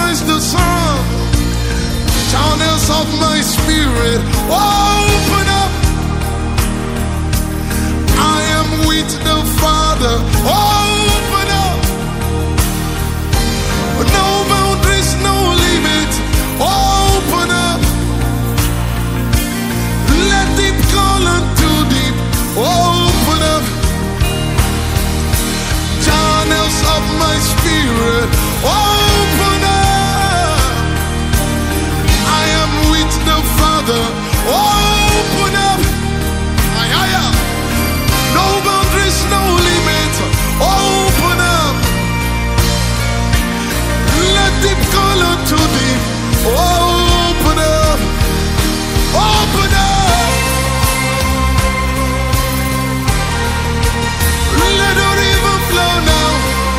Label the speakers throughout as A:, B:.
A: Christ the Son, channels of my spirit, open up. I am with the Father, open up. No boundaries, no limit, open up. Let deep call unto deep, open up. Channels of my spirit, open up. I am with the Father, open up. No boundaries, no limit, open up. Let deep call unto deep, open up. Open up. Let the river flow now.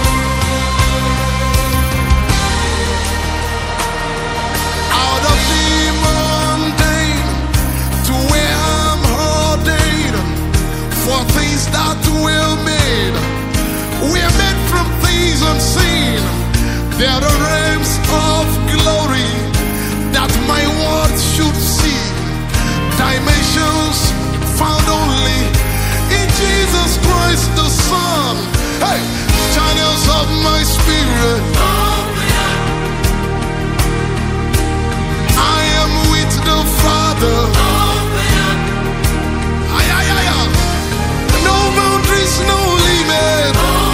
A: Out of the mundane to where I'm ordained for things that were made. We're made from things unseen. There are realms of glory that my world should see. Dimensions found only in Jesus Christ the Son. Hey, channels of my spirit, I am with the Father. No boundaries, no limit.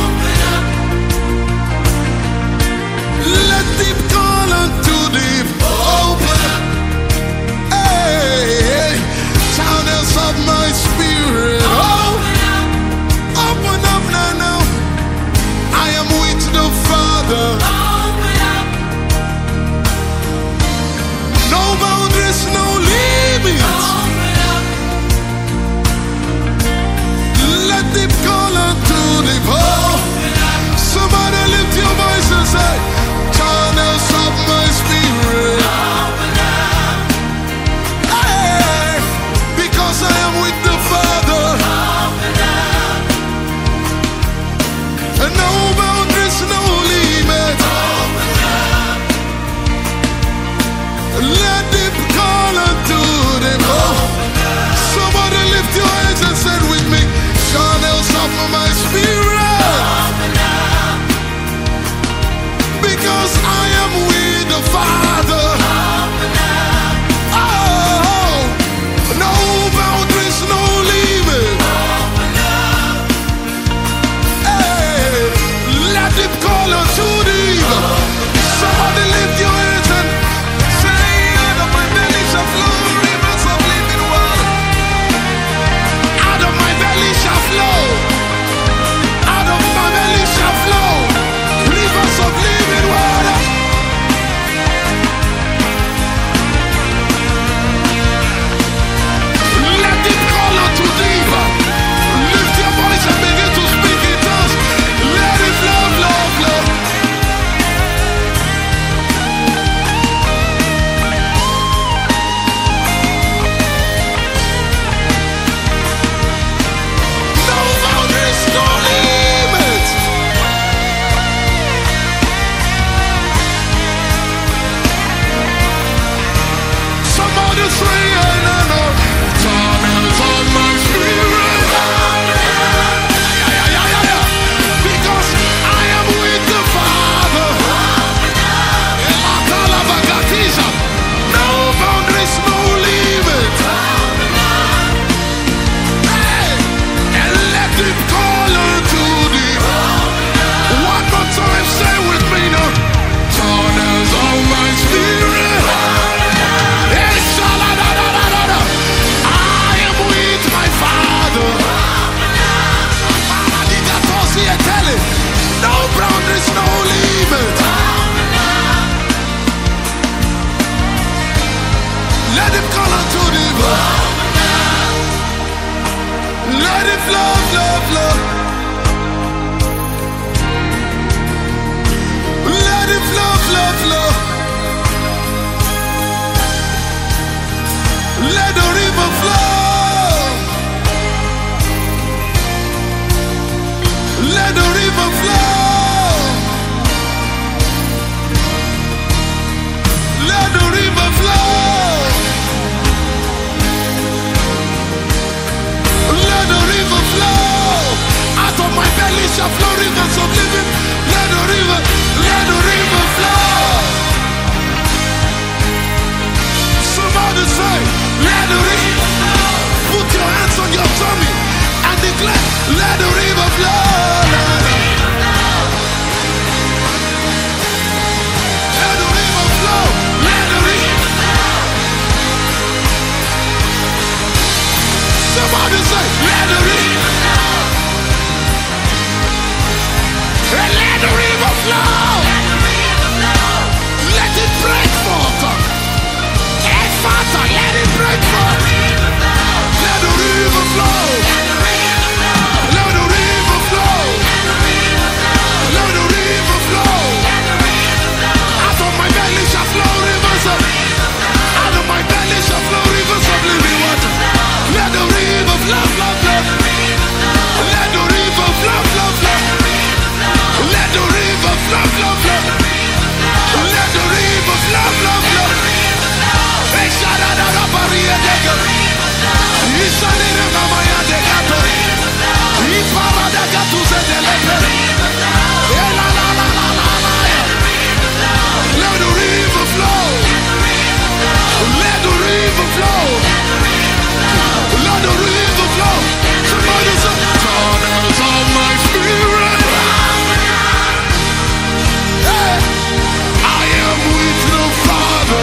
A: Let deep call unto deep, open up. Hey, channels of my spirit, open up now. I am with the Father. No boundaries, no limits. Let deep call unto deep. Oh, somebody lift your voice and say, channels of my spirit. Hey, because I am with the Father. And no boundaries, no limit. Let deep call unto deep. Oh, somebody lift your hands and say it with me, channels of my spirit. Because I am with the Father. Oh, no boundaries, no limit. Hey, let it call unto thee. Somebody lift your hands and say, out of my belly shall flow rivers of living water. Out of my belly shall flow. Out of my belly shall flow rivers of living water. Let it call unto deep. Lift your voice and begin to speak in tongues. Let it flow, flow, flow. No boundaries, no limits. Somebody say, I know. Channels on my spirit. Because I am with the Father. No boundaries, no limit. Hey, and let it call unto thee. One more time, say with me now. Channels on my spirit. Hey, sha-la-da-da-da-da-da. I am with my Father. No boundaries, no limit. Let him call unto thee. Let it flow, flow, flow. Let it flow, flow, flow. Let the river flow. Let the river flow. declare, let the river flow. Let the river flow. Let the river flow. Somebody say, let the river flow. And let the river flow. Let it break forth. And faster, let it break forth. Let the river flow. Let the river flow. Let the river flow. Out of my belly shall flow rivers of. Out of my belly shall flow rivers of living water. Let the river flow, flow, flow. Let the river flow, flow, flow. Let the river flow, flow, flow. Let the river flow, flow, flow. Hey, shout out to the barrier, nigga. He said it in my mind, they got to. He found that got to say the letter. La la la la la la. Let the river flow. Let the river flow. Let the river flow. Somebody say, tunnels of my spirit. Hey, I am with the Father.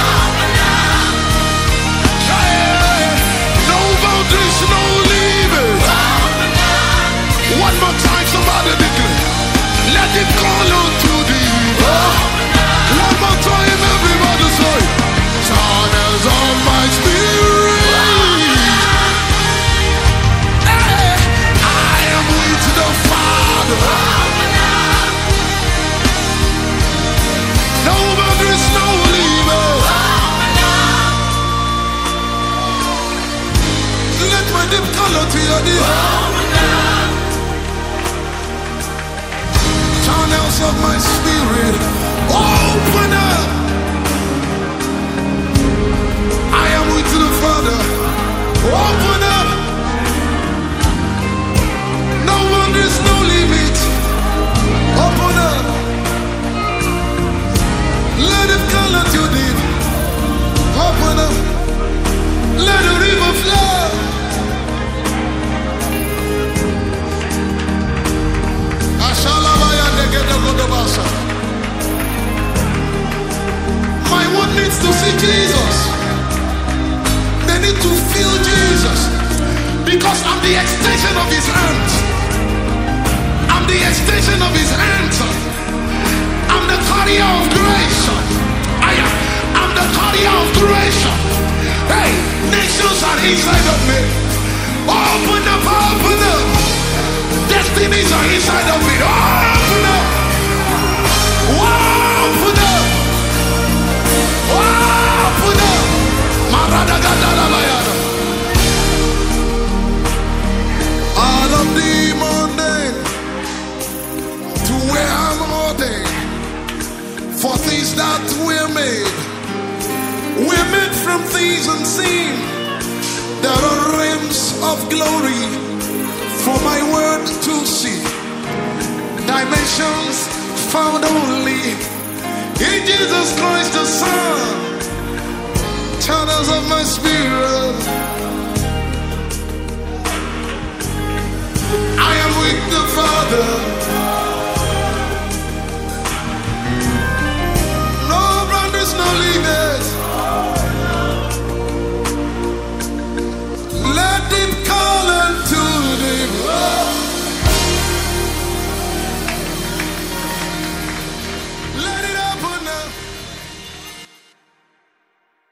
A: Hey, no boundaries, no limits. One more time, somebody declare. Let it call unto thee. One more time, everybody say, tunnels of my spirit. Hey, I am with the Father. No boundaries, no limits. Let my deep color to your deep. Tunnels of my spirit, open up. I am with the Father. Open up. No boundaries, no limit. Open up. Let it come at you deep. Open up. Let the river flow. My one needs to see Jesus. They need to feel Jesus. Because I'm the extension of his hands. I'm the extension of his hands. I'm the carrier of grace. I'm the carrier of grace. Hey, nations are inside of me. Open up, open up. Destinies are inside of me. Open up. Open up. Open up. Maradagadalabayada. Out of the mundane to where I'm ordained for things that were made. We're made from things unseen. There are realms of glory for my word to see. Dimensions found only in Jesus Christ the Son. Channels of my spirit. I am with the Father.